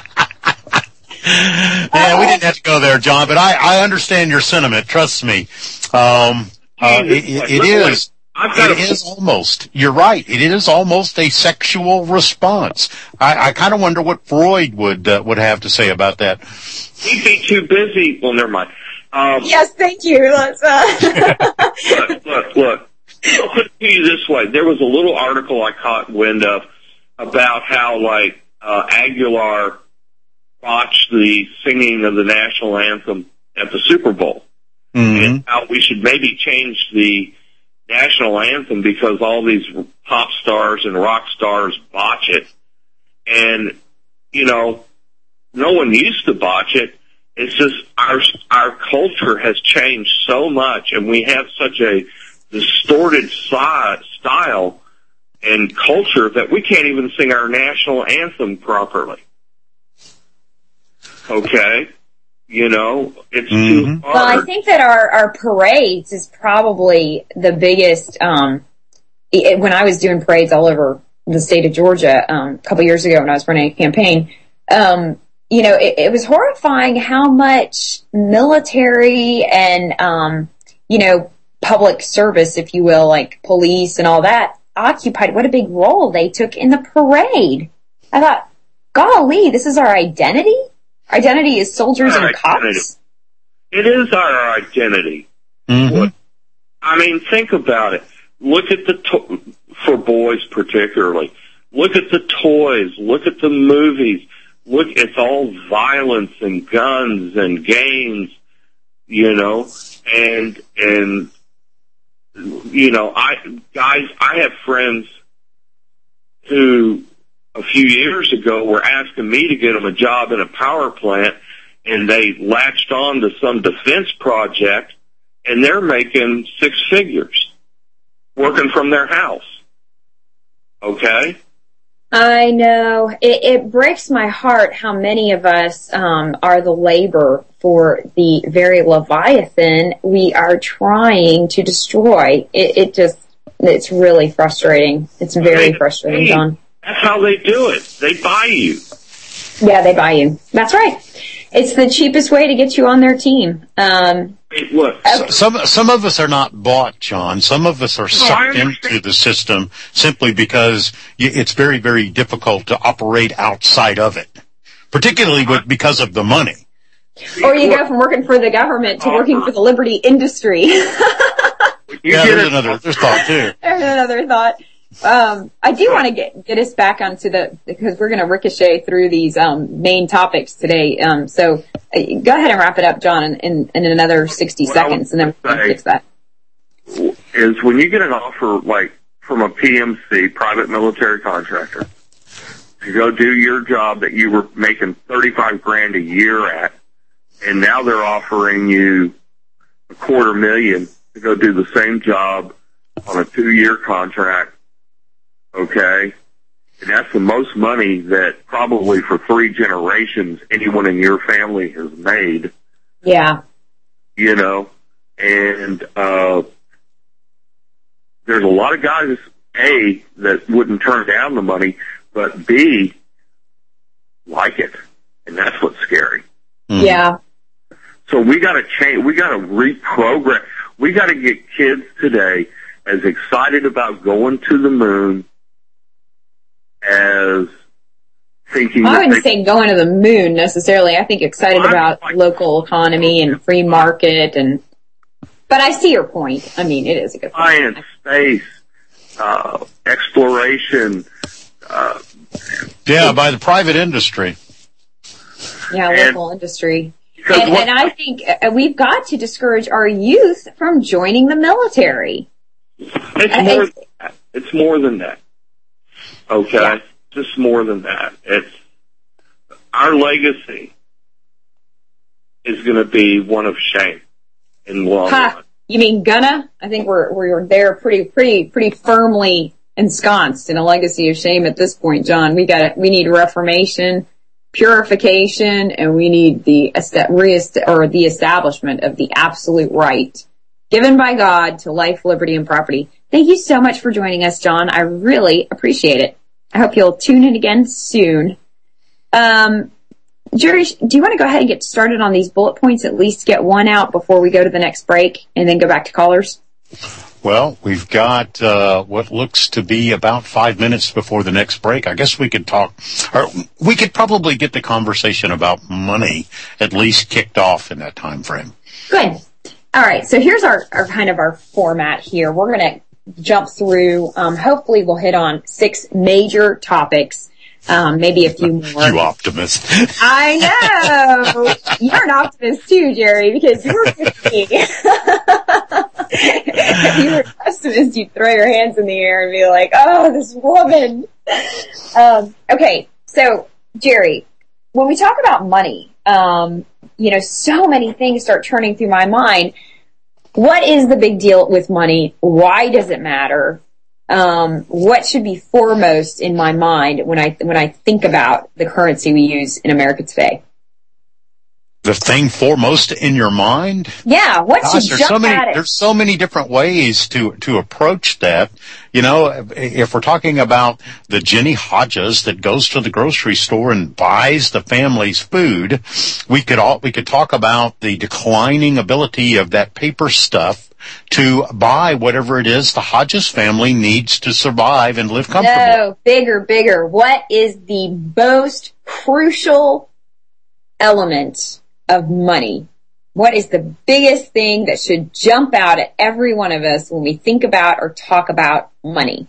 Yeah, we didn't have to go there, John, but I, I understand your sentiment. Trust me. Um, uh, it, it, it is. It a, is almost, you're right, it is almost a sexual response. I, I kind of wonder what Freud would uh, would have to say about that. He'd be too busy. Well, never mind. Um, yes, thank you. Let's, uh... look, look, look. I'll put it to you this way. There was a little article I caught wind of about how, like, uh, Aguilar botched the singing of the national anthem at the Super Bowl. Mm-hmm. And how we should maybe change the national anthem because all these pop stars and rock stars botch it. And, you know, no one used to botch it. It's just our our culture has changed so much, and we have such a distorted si- style and culture that we can't even sing our national anthem properly. Okay? You know, it's mm-hmm. too hard. Well, I think that our, our parades is probably the biggest, um, it, when I was doing parades all over the state of Georgia, um, a couple years ago when I was running a campaign, um, you know, it, it was horrifying how much military and, um, you know, public service, if you will, like police and all that, occupied, what a big role they took in the parade. I thought, golly, this is our identity? Identity is soldiers our and identity. cops? It is our identity. Mm-hmm. I mean, think about it. Look at the, to- for boys particularly, look at the toys, look at the movies. Look, it's all violence and guns and games, you know, and, and, you know, I, guys, I have friends who a few years ago were asking me to get them a job in a power plant, and they latched on to some defense project, and they're making six figures working from their house. Okay? I know. It, it breaks my heart how many of us um, are the labor for the very Leviathan we are trying to destroy. It, it just, it's really frustrating. It's very frustrating, John. That's how they do it. They buy you. Yeah, they buy you. That's right. It's the cheapest way to get you on their team. Um, Hey, look, So, some some of us are not bought, John. Some of us are sucked into the system simply because y- it's very, very difficult to operate outside of it, particularly with, because of the money. or you go from working for the government to working for the liberty industry. Yeah, there's another there's thought too. There's another thought. Um, I do want to get get us back onto the, because we're going to ricochet through these um, main topics today. Um, so uh, go ahead and wrap it up, John, in, in, in another sixty What seconds, and then we'll fix that. Is when you get an offer like from a P M C, private military contractor, to go do your job that you were making thirty-five grand a year at, and now they're offering you a quarter million to go do the same job on a two-year contract, okay? And that's the most money that probably for three generations anyone in your family has made. Yeah. You know, and uh, there's a lot of guys, A, that wouldn't turn down the money, but B, like it. And that's what's scary. Mm. Yeah. So we got to change. We got to reprogram. We got to get kids today as excited about going to the moon as thinking. I wouldn't that they, say going to the moon necessarily. I think excited well, about like, local economy and free market, and. But I see your point. I mean, it is a good point. Science, space, uh, exploration. Uh, yeah, by the private industry. Yeah, and, local industry. And, and I think we've got to discourage our youth from joining the military. It's more, than that. It's more than that. Okay? Yeah. Just more than that. It's our legacy is going to be one of shame in the long ha, run. You mean gonna? I think we're we're there pretty pretty pretty firmly ensconced in a legacy of shame at this point, John. We got we need reformation, purification, and we need the or the establishment of the absolute right given by God to life, liberty, and property. Thank you so much for joining us, John. I really appreciate it. I hope you'll tune in again soon. Um, Jerry, do you want to go ahead and get started on these bullet points, at least get one out before we go to the next break and then go back to callers? Well, we've got uh, what looks to be about five minutes before the next break. I guess we could talk, or we could probably get the conversation about money at least kicked off in that time frame. Good. All right. So here's our, our kind of our format here. We're going to jump through. Um, hopefully, we'll hit on six major topics. Um, maybe a few more. You optimist. I know. You're an optimist too, Jerry, because you were with me. If you were an optimist, you'd throw your hands in the air and be like, oh, this woman. Um, okay. So, Jerry, when we talk about money, um, you know, so many things start turning through my mind. What is the big deal with money? Why does it matter? Um, what should be foremost in my mind when I when I think about the currency we use in America today? The thing foremost in your mind? Yeah, what should Gosh, there's jump so many, at it? There's so many different ways to to approach that. You know, if we're talking about the Jenny Hodges that goes to the grocery store and buys the family's food, we could all we could talk about the declining ability of that paper stuff to buy whatever it is the Hodges family needs to survive and live comfortably. No, bigger, bigger. What is the most crucial element of money? What is the biggest thing that should jump out at every one of us when we think about or talk about money?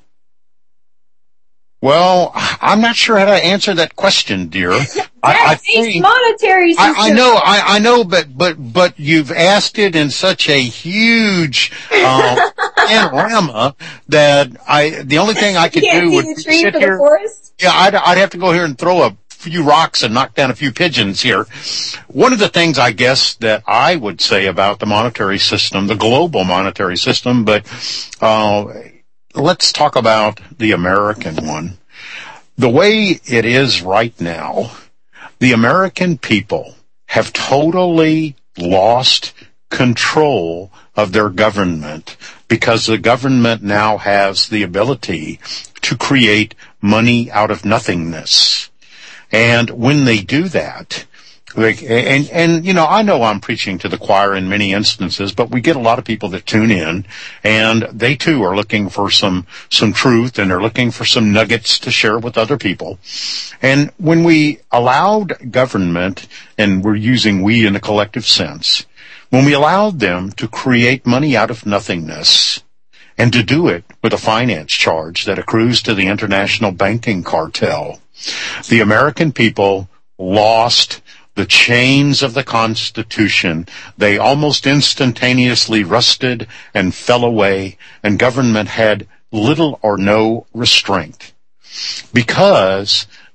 Well, I'm not sure how to answer that question, dear. I, I think monetary system. I, I know, I, I know, but but but you've asked it in such a huge uh, panorama that I the only thing I could do would the tree sit for here. The forest? Yeah, I'd, I'd have to go here and throw a few rocks and knock down a few pigeons here. One of the things I guess that I would say about the monetary system, the global monetary system, but uh, let's talk about the American one. The way it is right now, the American people have totally lost control of their government because the government now has the ability to create money out of nothingness. And when they do that, like, and, and, you know, I know I'm preaching to the choir in many instances, but we get a lot of people that tune in and they too are looking for some, some truth and they're looking for some nuggets to share with other people. And when we allowed government, and we're using we in a collective sense, when we allowed them to create money out of nothingness and to do it with a finance charge that accrues to the international banking cartel, the American people lost the chains of the Constitution. They almost instantaneously rusted and fell away, and government had little or no restraint. Because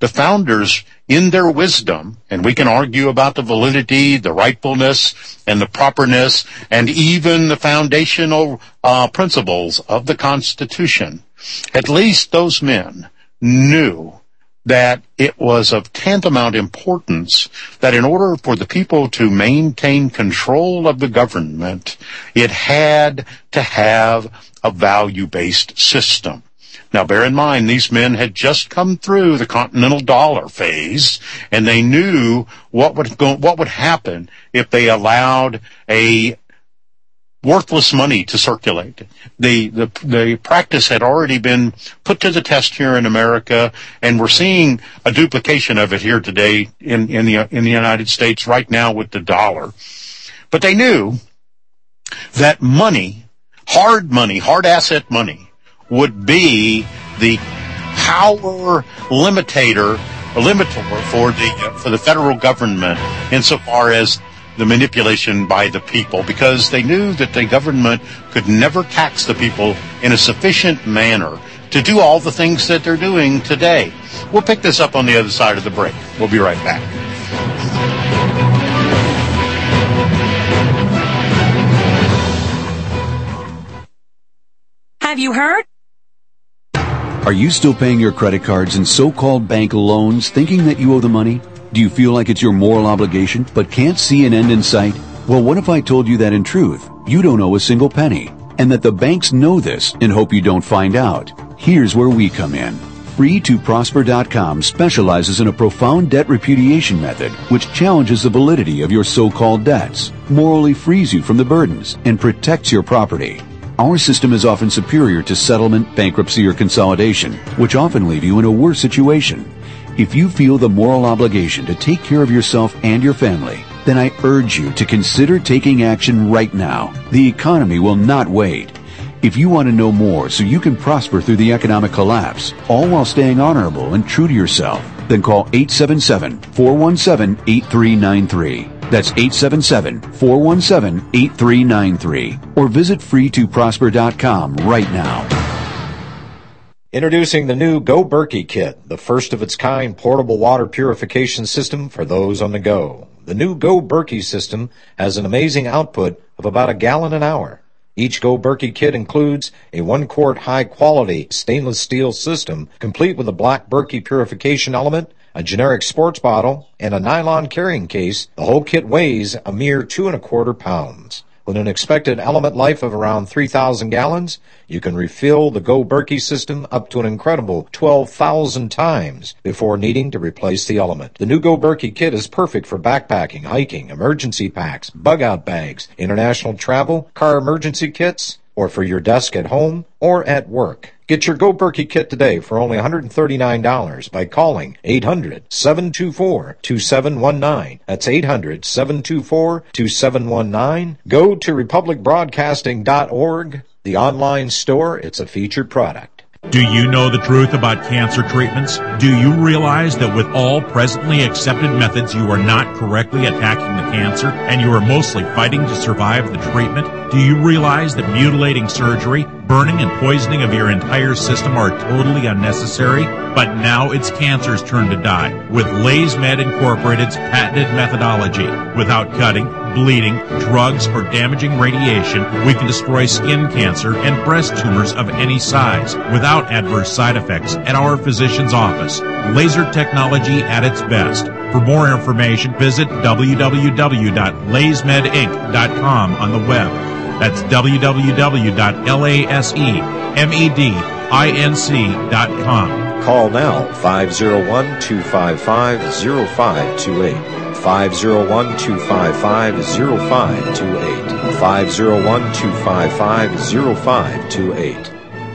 the founders, in their wisdom, and we can argue about the validity, the rightfulness, and the properness, and even the foundational uh, principles of the Constitution, at least those men knew that it was of tantamount importance that in order for the people to maintain control of the government, it had to have a value-based system. Now, bear in mind, these men had just come through the continental dollar phase, and they knew what would go, what would happen if they allowed a worthless money to circulate. The, the the practice had already been put to the test here in America, and we're seeing a duplication of it here today in, in the in the United States right now with the dollar. But they knew that money, hard money, hard asset money, would be the power limitator, limiter for the uh, for the federal government insofar as the manipulation by the people, because they knew that the government could never tax the people in a sufficient manner to do all the things that they're doing today. We'll pick this up on the other side of the break. We'll be right back. Have you heard? Are you still paying your credit cards and so-called bank loans thinking that you owe the money? Do you feel like it's your moral obligation but can't see an end in sight? Well, what if I told you that in truth, you don't owe a single penny, and that the banks know this and hope you don't find out? Here's where we come in. free to prosper dot com specializes in a profound debt repudiation method which challenges the validity of your so-called debts, morally frees you from the burdens, and protects your property. Our system is often superior to settlement, bankruptcy, or consolidation, which often leave you in a worse situation. If you feel the moral obligation to take care of yourself and your family, then I urge you to consider taking action right now. The economy will not wait. If you want to know more so you can prosper through the economic collapse, all while staying honorable and true to yourself, then call eight seven seven, four one seven, eight three nine three. That's eight seven seven, four one seven, eight three nine three. Or visit free to prosper dot com right now. Introducing the new Go Berkey Kit, the first of its kind portable water purification system for those on the go. The new Go Berkey system has an amazing output of about a gallon an hour. Each Go Berkey kit includes a one-quart high-quality stainless steel system, complete with a black Berkey purification element, a generic sports bottle, and a nylon carrying case. The whole kit weighs a mere two and a quarter pounds. With an expected element life of around three thousand gallons, you can refill the Go Berkey system up to an incredible twelve thousand times before needing to replace the element. The new Go Berkey kit is perfect for backpacking, hiking, emergency packs, bug-out bags, international travel, car emergency kits, or for your desk at home or at work. Get your Go Berkey kit today for only one hundred thirty-nine dollars by calling eight hundred, seven two four, two seven one nine. That's eight hundred, seven two four, two seven one nine. Go to republic broadcasting dot org, the online store. It's a featured product. Do you know the truth about cancer treatments? Do you realize that with all presently accepted methods, you are not correctly attacking the cancer, and you are mostly fighting to survive the treatment? Do you realize that mutilating surgery, burning and poisoning of your entire system are totally unnecessary? But now it's cancer's turn to die with LaysMed Incorporated's patented methodology. Without cutting, bleeding, drugs, or damaging radiation, we can destroy skin cancer and breast tumors of any size without adverse side effects at our physician's office. Laser technology at its best. For more information, visit w w w dot lays med inc dot com on the web. That's w w w dot laysmed inc dot com. Call now, five oh one, two five five, oh five two eight. five oh one, two five five, oh five two eight. five oh one, two five five, oh five two eight.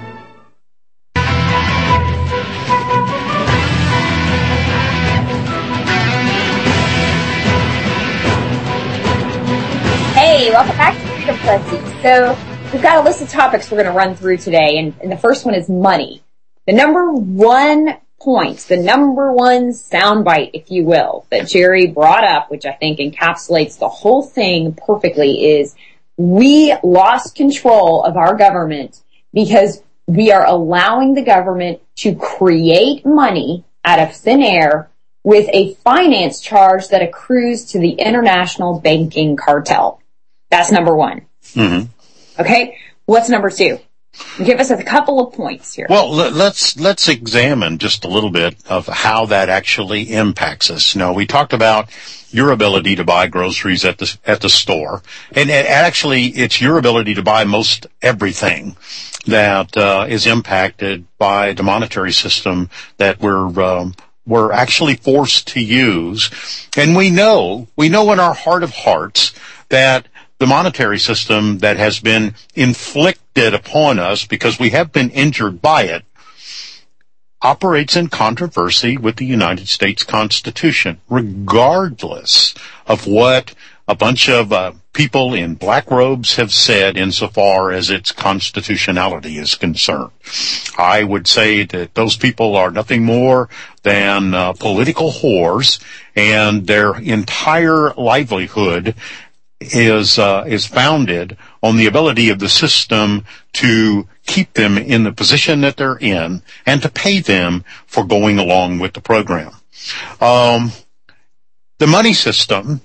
Hey, welcome back to Freedom Fuzzy. So, we've got a list of topics we're going to run through today, and, and the first one is money. The number one point, the number one soundbite, if you will, that Jerry brought up, which I think encapsulates the whole thing perfectly, is we lost control of our government because we are allowing the government to create money out of thin air with a finance charge that accrues to the international banking cartel. That's number one. Mm-hmm. Okay, what's number two? Give us a couple of points here. Well, let's let's examine just a little bit of how that actually impacts us. Now, we talked about your ability to buy groceries at the at the store, and it, actually, it's your ability to buy most everything that uh, is impacted by the monetary system that we're um, we're actually forced to use. And we know we know in our heart of hearts that the monetary system that has been inflicted upon us because we have been injured by it operates in controversy with the United States Constitution, regardless of what a bunch of uh, people in black robes have said insofar as its constitutionality is concerned. I would say that those people are nothing more than uh, political whores, and their entire livelihood is uh, is founded on the ability of the system to keep them in the position that they're in and to pay them for going along with the program. Um, the money system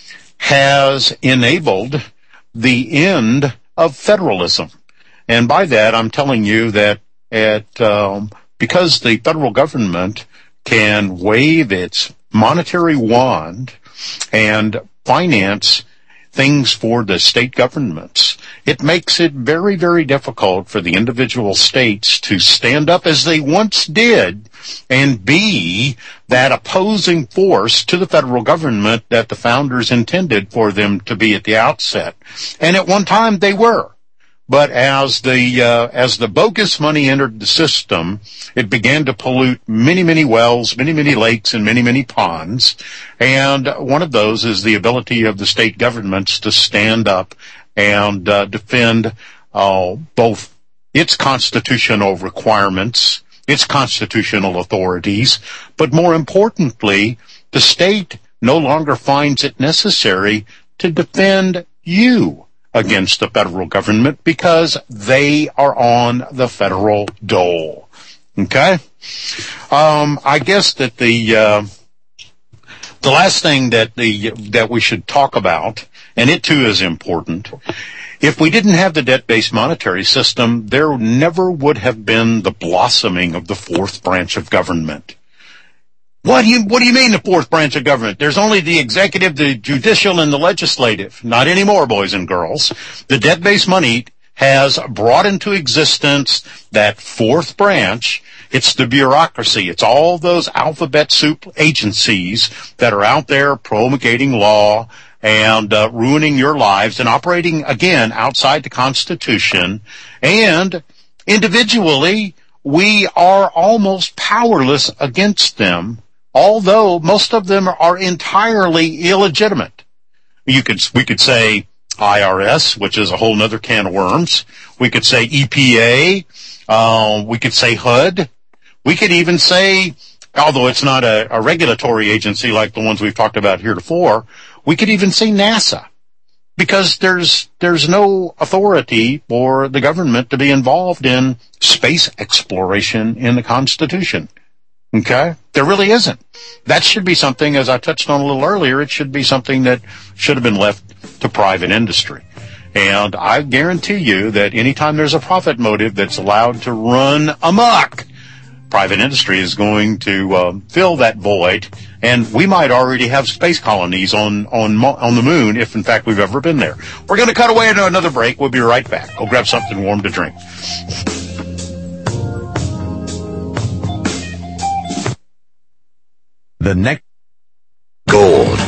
has enabled the end of federalism. And by that, I'm telling you that at, um, because the federal government can wave its monetary wand and finance things for the state governments, it makes it very, very difficult for the individual states to stand up as they once did and be that opposing force to the federal government that the founders intended for them to be at the outset. And at one time they were. But as the uh, as the bogus money entered the system, it began to pollute many, many wells, many, many lakes, and many, many ponds. And one of those is the ability of the state governments to stand up and uh, defend uh, both its constitutional requirements, its constitutional authorities, but more importantly, the state no longer finds it necessary to defend you against the federal government because they are on the federal dole. Okay? Um, I guess that the, uh, the last thing that the, that we should talk about, and it too is important, if we didn't have the debt-based monetary system, there never would have been the blossoming of the fourth branch of government. What do you, what do you mean the fourth branch of government? There's only the executive, the judicial, and the legislative. Not anymore, boys and girls. The debt-based money has brought into existence that fourth branch. It's the bureaucracy. It's all those alphabet soup agencies that are out there promulgating law and uh, ruining your lives and operating, again, outside the Constitution. And individually, we are almost powerless against them, although most of them are entirely illegitimate. You could, we could say I R S, which is a whole nother can of worms. We could say E P A. Uh, we could say H U D. We could even say, although it's not a, a regulatory agency like the ones we've talked about heretofore, we could even say NASA. Because there's, there's no authority for the government to be involved in space exploration in the Constitution. Okay? There really isn't. That should be something, as I touched on a little earlier, it should be something that should have been left to private industry. And I guarantee you that anytime there's a profit motive that's allowed to run amok, private industry is going to uh, fill that void, and we might already have space colonies on on on the moon if, in fact, we've ever been there. We're going to cut away into another break. We'll be right back. Go grab something warm to drink. The next gold.